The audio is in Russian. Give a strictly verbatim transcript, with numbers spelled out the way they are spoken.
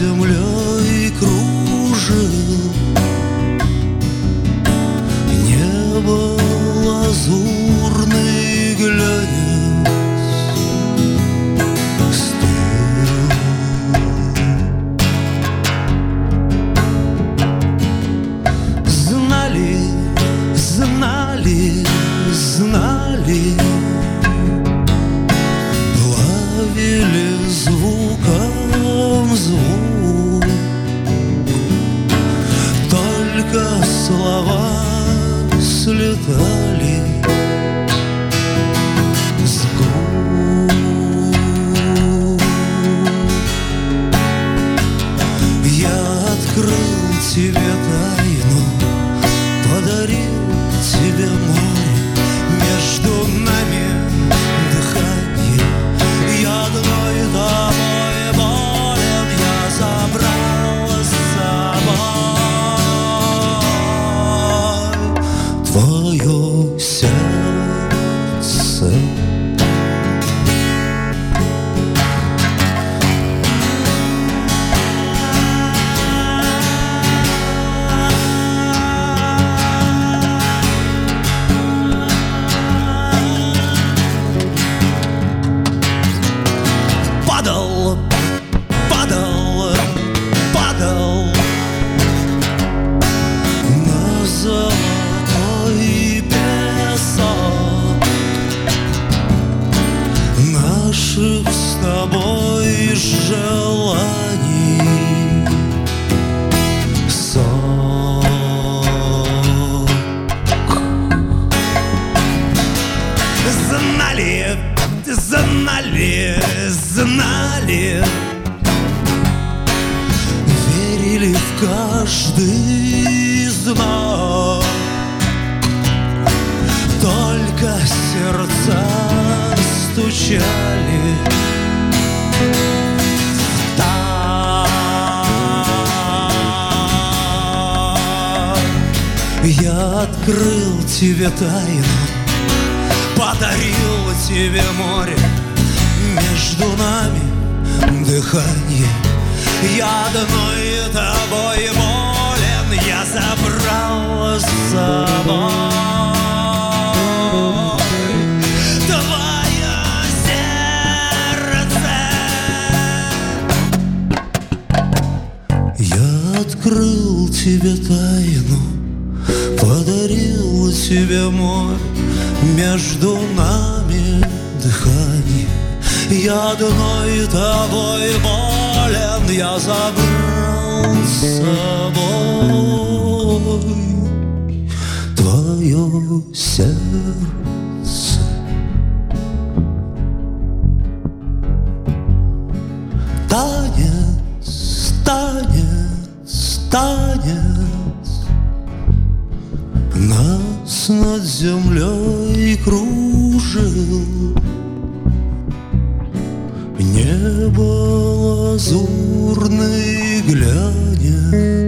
землей кружил, небо лазурный глянец стыл. Знали, знали, знали, ловили звуком звук, только слова слетали с губ. Я открыл тебе тайну, подарил тебе море, между нами дыхание. Я одной тобой болен, я забрал с собой твое сердце. Падал, падал, падал на золотой песок наших с тобой желаний сок. Знали, знали, знали, верили в каждый знак, только сердца стучали в такт. Я открыл тебе тайну, подарил тебе море, между нами дыхание. Я одной тобой болен, я забрал с собой твое сердце. Я открыл тебе тайну, подарил тебе море, между нами дыхание. Я одной тобой болен, я забрал с собой твое сердце. Танец, танец, танец нас над землей кружил, небо лазурный глянец